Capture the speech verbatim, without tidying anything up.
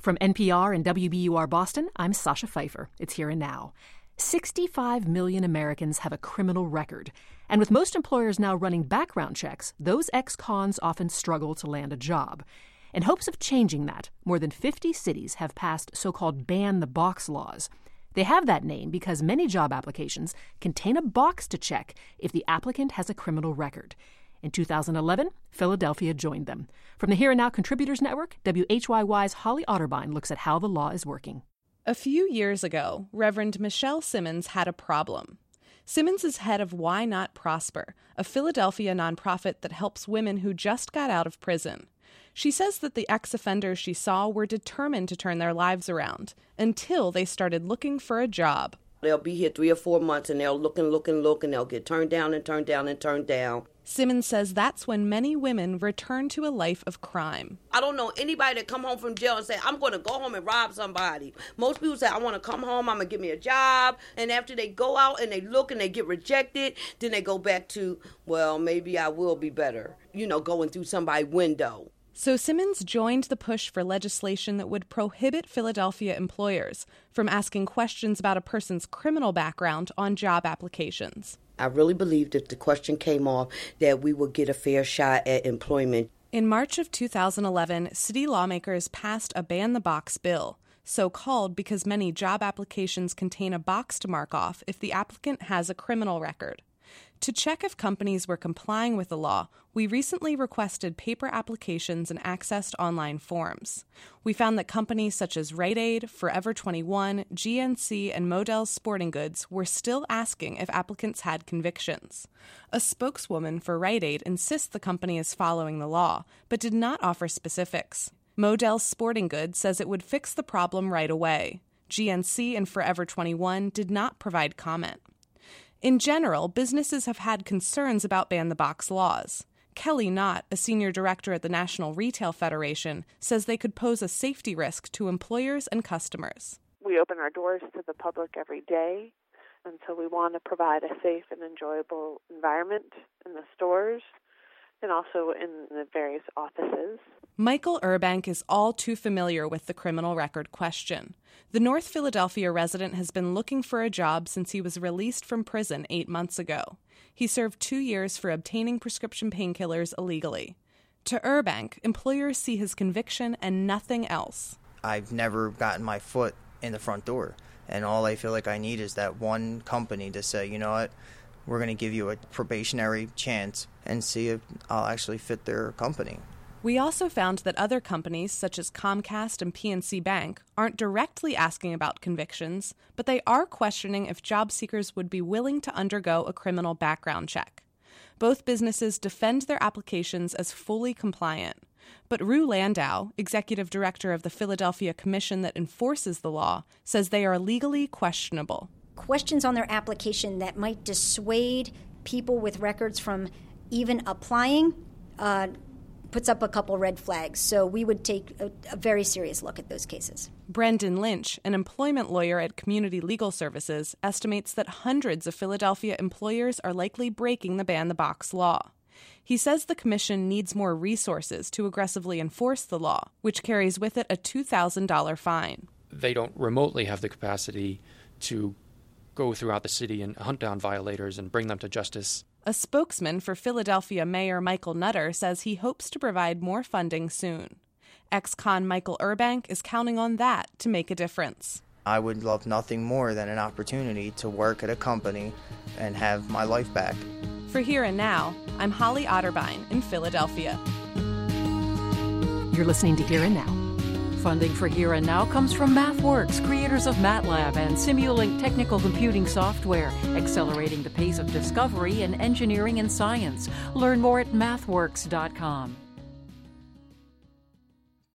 From N P R and W B U R Boston, I'm Sasha Pfeiffer. It's Here and Now. sixty-five million Americans have a criminal record. And with most employers now running background checks, those ex-cons often struggle to land a job. In hopes of changing that, more than fifty cities have passed so-called ban-the-box laws. They have that name because many job applications contain a box to check if the applicant has a criminal record. In two thousand eleven, Philadelphia joined them. From the Here and Now Contributors Network, W H Y Y's Holly Otterbein looks at how the law is working. A few years ago, Reverend Michelle Simmons had a problem. Simmons is head of Why Not Prosper, a Philadelphia nonprofit that helps women who just got out of prison. She says that the ex-offenders she saw were determined to turn their lives around until they started looking for a job. They'll be here three or four months and they'll look and look and look and they'll get turned down and turned down and turned down. Simmons says that's when many women return to a life of crime. I don't know anybody that come home from jail and say, I'm going to go home and rob somebody. Most people say, I want to come home, I'm going to get me a job. And after they go out and they look and they get rejected, then they go back to, well, maybe I will be better, you know, going through somebody's window. So Simmons joined the push for legislation that would prohibit Philadelphia employers from asking questions about a person's criminal background on job applications. I really believed if the question came off that we would get a fair shot at employment. In March of two thousand eleven, city lawmakers passed a ban-the-box bill, so called because many job applications contain a box to mark off if the applicant has a criminal record. To check if companies were complying with the law, we recently requested paper applications and accessed online forms. We found that companies such as Rite Aid, Forever twenty-one, G N C, and Modell's Sporting Goods were still asking if applicants had convictions. A spokeswoman for Rite Aid insists the company is following the law, but did not offer specifics. Modell's Sporting Goods says it would fix the problem right away. G N C and Forever twenty-one did not provide comment. In general, businesses have had concerns about ban-the-box laws. Kelly Knott, a senior director at the National Retail Federation, says they could pose a safety risk to employers and customers. We open our doors to the public every day, and so we want to provide a safe and enjoyable environment in the stores and also in the various offices. Michael Urbank is all too familiar with the criminal record question. The North Philadelphia resident has been looking for a job since he was released from prison eight months ago. He served two years for obtaining prescription painkillers illegally. To Urbank, employers see his conviction and nothing else. I've never gotten my foot in the front door, and all I feel like I need is that one company to say, you know what, we're going to give you a probationary chance and see if I'll actually fit their company. We also found that other companies, such as Comcast and P N C Bank, aren't directly asking about convictions, but they are questioning if job seekers would be willing to undergo a criminal background check. Both businesses defend their applications as fully compliant. But Rue Landau, executive director of the Philadelphia Commission that enforces the law, says they are legally questionable. Questions on their application that might dissuade people with records from even applying uh, puts up a couple red flags. So we would take a, a very serious look at those cases. Brendan Lynch, an employment lawyer at Community Legal Services, estimates that hundreds of Philadelphia employers are likely breaking the ban-the-box law. He says the commission needs more resources to aggressively enforce the law, which carries with it a two thousand dollars fine. They don't remotely have the capacity to go throughout the city and hunt down violators and bring them to justice. A spokesman for Philadelphia Mayor Michael Nutter says he hopes to provide more funding soon. Ex-con Michael Urbank is counting on that to make a difference. I would love nothing more than an opportunity to work at a company and have my life back. For Here and Now, I'm Holly Otterbein in Philadelphia. You're listening to Here and Now. Funding for Here and Now comes from MathWorks, creators of MATLAB and Simulink technical computing software, accelerating the pace of discovery in engineering and science. Learn more at mathworks dot com.